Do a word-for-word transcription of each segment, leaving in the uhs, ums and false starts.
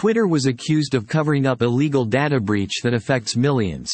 Twitter was accused of covering up illegal data breach that affects millions.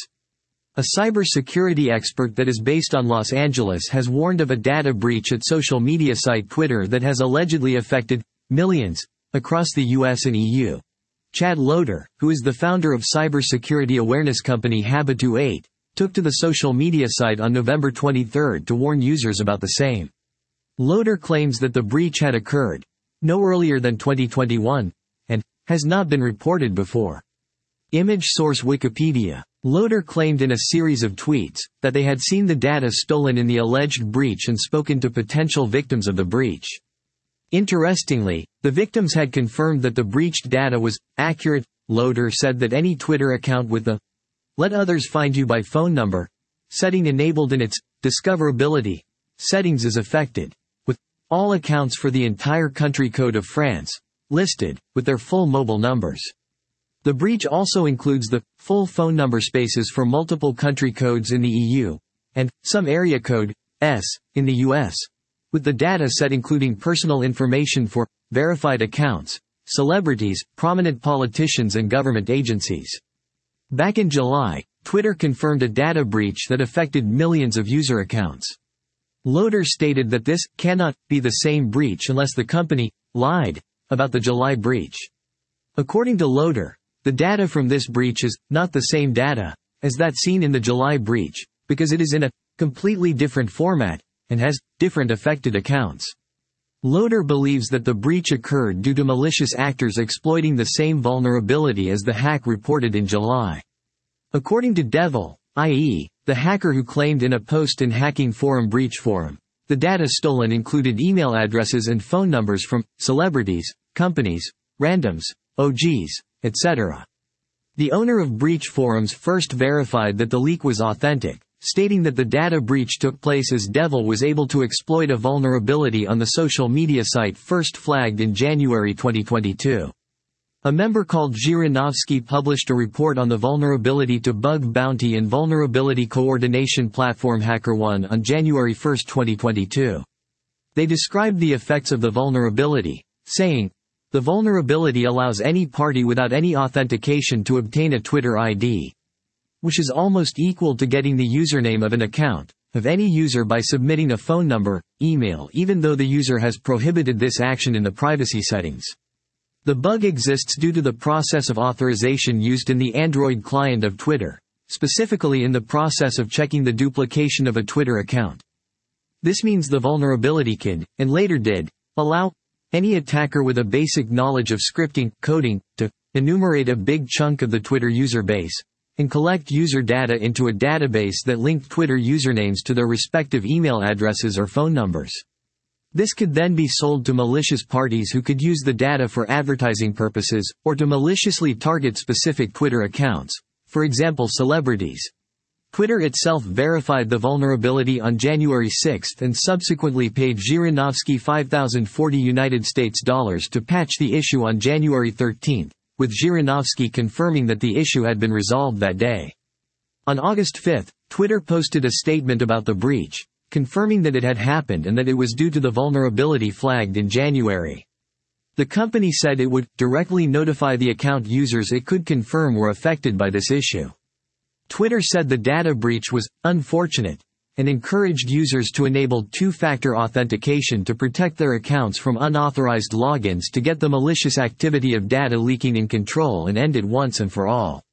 A cybersecurity expert that is based on Los Angeles has warned of a data breach at social media site Twitter that has allegedly affected millions across the U S and E U. Chad Loader, who is the founder of cybersecurity awareness company Habitu eight, took to the social media site on November twenty-third to warn users about the same. Loader claims that the breach had occurred no earlier than twenty twenty-one and has not been reported before. Image source Wikipedia. Loader claimed in a series of tweets that they had seen the data stolen in the alleged breach and spoken to potential victims of the breach. Interestingly, the victims had confirmed that the breached data was accurate. Loader said that any Twitter account with the "Let others find you by phone number" setting enabled in its discoverability settings is affected, with all accounts for the entire country code of France listed, with their full mobile numbers. The breach also includes the full phone number spaces for multiple country codes in the E U, and some area code S in the U S, with the data set including personal information for verified accounts, celebrities, prominent politicians and government agencies. Back in July, Twitter confirmed a data breach that affected millions of user accounts. Loader stated that this cannot be the same breach unless the company lied about the July breach. According to Loader, the data from this breach is not the same data as that seen in the July breach, because it is in a completely different format and has different affected accounts. Loader believes that the breach occurred due to malicious actors exploiting the same vulnerability as the hack reported in July. According to Devil, that is, the hacker who claimed in a post in Hacking Forum Breach Forum, the data stolen included email addresses and phone numbers from celebrities, companies, randoms, O Gs, et cetera. The owner of Breach Forums first verified that the leak was authentic, stating that the data breach took place as Devil was able to exploit a vulnerability on the social media site first flagged in January twenty twenty-two. A member called Zhirinovsky published a report on the vulnerability to bug bounty and vulnerability coordination platform HackerOne on January first twenty twenty-two. They described the effects of the vulnerability, saying, "The vulnerability allows any party without any authentication to obtain a Twitter I D, which is almost equal to getting the username of an account of any user by submitting a phone number, email even though the user has prohibited this action in the privacy settings." The bug exists due to the process of authorization used in the Android client of Twitter, specifically in the process of checking the duplication of a Twitter account. This means the vulnerability could, and later did, allow any attacker with a basic knowledge of scripting, coding, to enumerate a big chunk of the Twitter user base, and collect user data into a database that linked Twitter usernames to their respective email addresses or phone numbers. This could then be sold to malicious parties who could use the data for advertising purposes, or to maliciously target specific Twitter accounts, for example celebrities. Twitter itself verified the vulnerability on January sixth and subsequently paid Zhirinovsky five thousand forty United States dollars to patch the issue on January thirteenth, with Zhirinovsky confirming that the issue had been resolved that day. On August fifth, Twitter posted a statement about the breach, confirming that it had happened and that it was due to the vulnerability flagged in January. The company said it would directly notify the account users it could confirm were affected by this issue. Twitter said the data breach was unfortunate and encouraged users to enable two-factor authentication to protect their accounts from unauthorized logins to get the malicious activity of data leaking in control and end it once and for all.